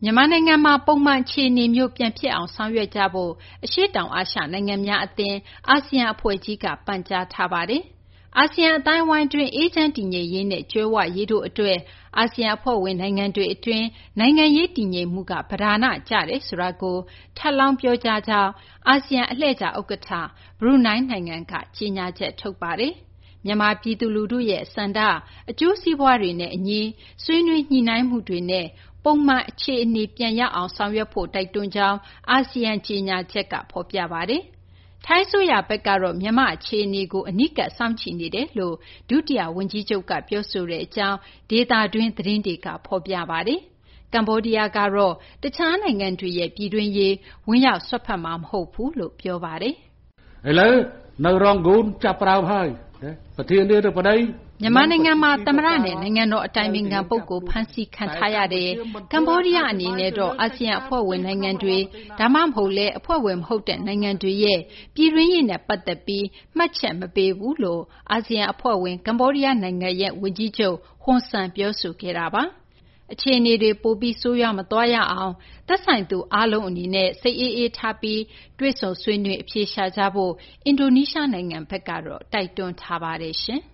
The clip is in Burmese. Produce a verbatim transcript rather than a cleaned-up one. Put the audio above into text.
မြန်မာနိုင်ငံမှာပုံမှန်အခြေအနေမျိုးပြန်ဖြစ်အောင်ဆောင်ရွက်ကြဖို့အရှေ့တောင်အာရှနိုင်ငံများအသင်းအာဆီယံအဖွဲ့ကြီးကပန်ကြားထားပါတယ်။အာဆီယံအတိုင်းအဝိုင်းတွင်အေးချမ်းတည်ငြိမ်ရေးနဲ့ကြွယ်ဝရေးတို့အတွက်အာဆီယံအဖွဲ့ဝင်နိုင်ငံတွေအတွင်းနိုင်ငံရေးတည်ငြိမ်မှုကပဓာနကျတယ်ဆိုတာကိုထပ်လောင်းပြောကြားကြောင်းအာဆီယံအလှည့်ကျဥက္ကဋ္ဌဘရူနိုင်းနိုင်ငံကကြေညာချက်ထုတ်ပါတယ်။မြန်မာပြည်သူလူထုရဲ့ဆန္ဒအကျိုးစီးပွားတွေနဲ့အညီဆွေးနွေးညှိနှိုင်းမှုတွေနဲ့ပုံမှန်အခြေအနေပြန်ရောက်အောင်ဆောင်ရွက်ဖို့တိုက်တွန်းကြောင်းအာဆီယံကြေညာချက်ကဖော်ပြပါတယ်။ထိုင်းအစိုးရဘက်ကတော့မြန်မာအခြေအနေကိုအနီးကပ်စောင့်ကြည့်နေတယ်လို့ဒုတိယဝန်ကြီးချုပ်ကပြောဆိုကြောင်းဒေသတွင်းသတင်းတွေကဖော်ပြပါတယ်။ကမ္ဘောဒီးယားကတော့တခြားနိုင်ငံတွေရဲ့ပြည်တွင်းရေးဝင်ရောက်စွက်ဖက်မှာမဟုတ်ဘူးလို့ပြောပါတယ်။ឥឡូវនៅរងគូនចាប់ប្រើហើយប្រធានាធិបតីမြန်မာနိုင်ငံမှာသမ္မတနဲ့နိုင်ငံတော်အတိုင်ပင်ခံပုဂ္ဂိုလ်ဖမ်းဆီးခံထားရတဲ့ကမ္ဘောဒီးယားအနေနဲ့တော့အာဆီယံအဖွဲ့ဝင်နိုင်ငံတွေဒါမှမဟုတ်လဲအဖွဲ့ဝင်မဟုတ်တဲ့နိုင်ငံတွေရဲ့ပြည်တွင်းရေးနဲ့ပတ်သက်ပြီးမှတ်ချက်မပေးဘူးလို့အာဆီယံအဖွဲ့ဝင်ကမ္ဘောဒီးယားနိုင်ငံရဲ့ဝန်ကြီးချုပ်ဟွန်ဆန်ပြောဆိုခဲ့တာပါ။အခြေအနေတွေပိုပြီးဆိုးရွားမသွားရအောင်သက်ဆိုင်သူအားလုံးအနေနဲ့စိတ်အေးအေးထားပြီးတွေ့ဆုံဆွေးနွေးအဖြေရှာကြဖို့အင်ဒိုနီးရှားနိုင်ငံဘက်ကတော့တိုက်တွန်းထားပါတယ်ရှင်။